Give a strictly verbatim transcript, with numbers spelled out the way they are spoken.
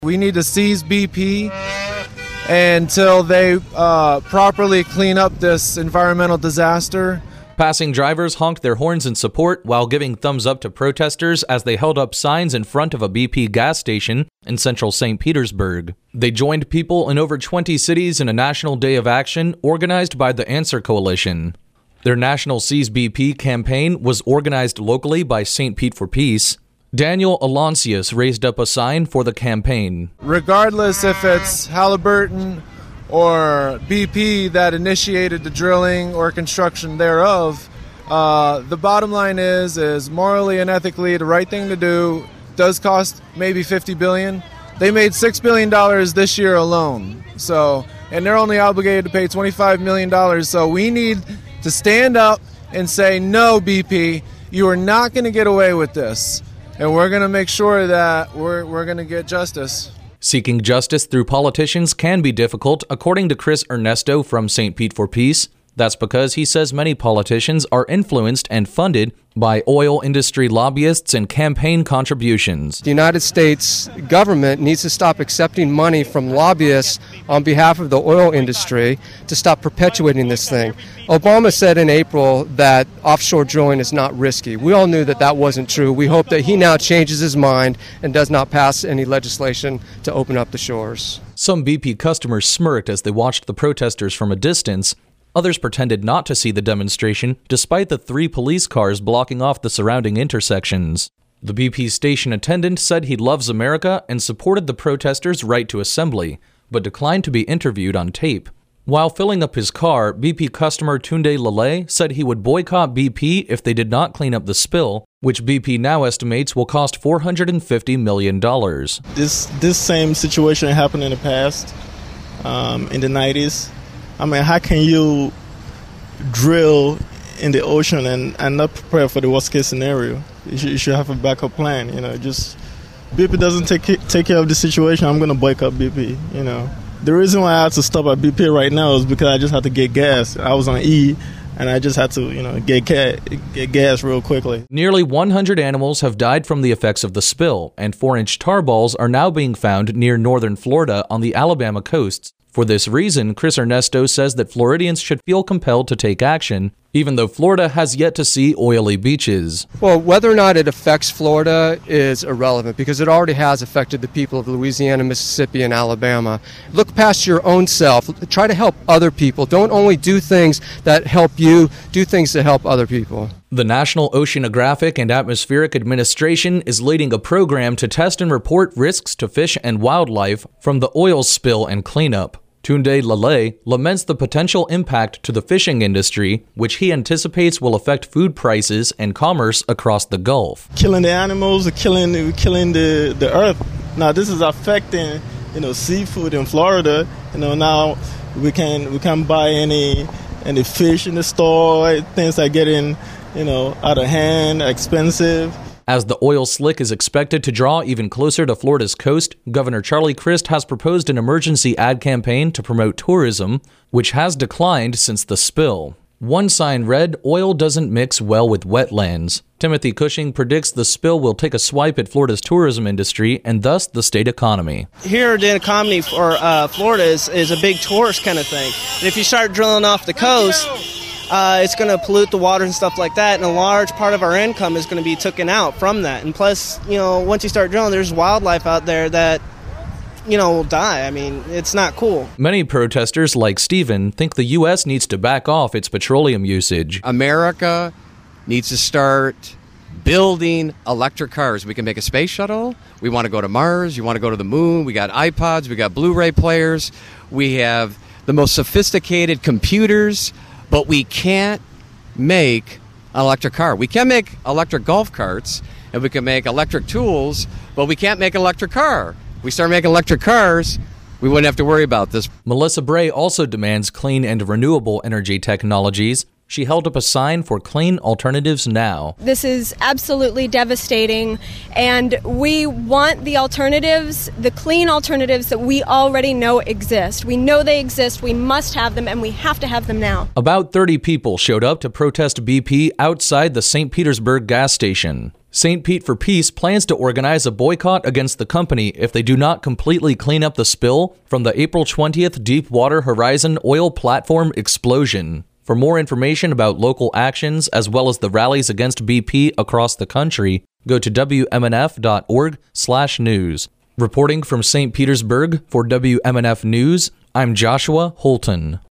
We need to seize B P until they uh, properly clean up this environmental disaster. Passing drivers honked their horns in support while giving thumbs up to protesters as they held up signs in front of a B P gas station in central Saint Petersburg. They joined people in over twenty cities in a national day of action organized by the Answer Coalition. Their National Seize B P campaign was organized locally by Saint Pete for Peace. Daniel Aloncius raised up a sign for the campaign. Regardless if it's Halliburton or B P that initiated the drilling or construction thereof, uh, the bottom line is, is morally and ethically the right thing to do. Does cost maybe fifty billion dollars. They made six billion dollars this year alone. So, and they're only obligated to pay twenty-five million dollars. So we need to stand up and say, no, B P, you are not going to get away with this. And we're going to make sure that we're, we're going to get justice. Seeking justice through politicians can be difficult, according to Chris Ernesto from Saint Pete for Peace. That's because he says many politicians are influenced and funded by oil industry lobbyists and campaign contributions. The United States government needs to stop accepting money from lobbyists on behalf of the oil industry to stop perpetuating this thing. Obama said in April that offshore drilling is not risky. We all knew that that wasn't true. We hope that he now changes his mind and does not pass any legislation to open up the shores. Some B P customers smirked as they watched the protesters from a distance. Others pretended not to see the demonstration, despite the three police cars blocking off the surrounding intersections. The B P station attendant said he loves America and supported the protesters' right to assembly, but declined to be interviewed on tape. While filling up his car, B P customer Tunde Lale said he would boycott B P if they did not clean up the spill, which B P now estimates will cost four hundred fifty million dollars. This, this same situation happened in the past, um, in the nineties. I mean, how can you drill in the ocean and, and not prepare for the worst case scenario? You should, you should have a backup plan, you know. Just B P doesn't take take care of the situation, I'm going to boycott B P, you know. The reason why I had to stop at B P right now is because I just had to get gas. I was on E, and I just had to, you know, get, ga- get gas real quickly. Nearly one hundred animals have died from the effects of the spill, and four-inch tar balls are now being found near northern Florida on the Alabama coasts. For this reason, Chris Ernesto says that Floridians should feel compelled to take action, even though Florida has yet to see oily beaches. Well, whether or not it affects Florida is irrelevant because it already has affected the people of Louisiana, Mississippi, and Alabama. Look past your own self. Try to help other people. Don't only do things that help you, do things that help other people. The National Oceanographic and Atmospheric Administration is leading a program to test and report risks to fish and wildlife from the oil spill and cleanup. Tunde Lale laments the potential impact to the fishing industry, which he anticipates will affect food prices and commerce across the Gulf. Killing the animals, killing killing the, the earth. Now this is affecting, you know, seafood in Florida. You know, now we can we can't buy any any fish in the store. Things are getting, you know, out of hand, expensive. As the oil slick is expected to draw even closer to Florida's coast, Governor Charlie Crist has proposed an emergency ad campaign to promote tourism, which has declined since the spill. One sign read, "Oil doesn't mix well with wetlands." Timothy Cushing predicts the spill will take a swipe at Florida's tourism industry and thus the state economy. Here, the economy for uh, Florida is, is a big tourist kind of thing. And if you start drilling off the coast, Uh, it's going to pollute the water and stuff like that, and a large part of our income is going to be taken out from that. And plus, you know, once you start drilling, there's wildlife out there that, you know, will die. I mean, it's not cool. Many protesters, like Stephen, think the U S needs to back off its petroleum usage. America needs to start building electric cars. We can make a space shuttle. We want to go to Mars. You want to go to the moon. We got iPods. We got Blu-ray players. We have the most sophisticated computers. But we can't make an electric car. We can make electric golf carts, and we can make electric tools, but we can't make an electric car. If we start making electric cars, we wouldn't have to worry about this. Melissa Bray also demands clean and renewable energy technologies. She held up a sign for clean alternatives now. This is absolutely devastating, and we want the alternatives, the clean alternatives that we already know exist. We know they exist, we must have them, and we have to have them now. About thirty people showed up to protest B P outside the Saint Petersburg gas station. Saint Pete for Peace plans to organize a boycott against the company if they do not completely clean up the spill from the April twentieth Deepwater Horizon oil platform explosion. For more information about local actions as well as the rallies against B P across the country, go to W M N F dot org slash news. Reporting from Saint Petersburg for W M N F News, I'm Joshua Holton.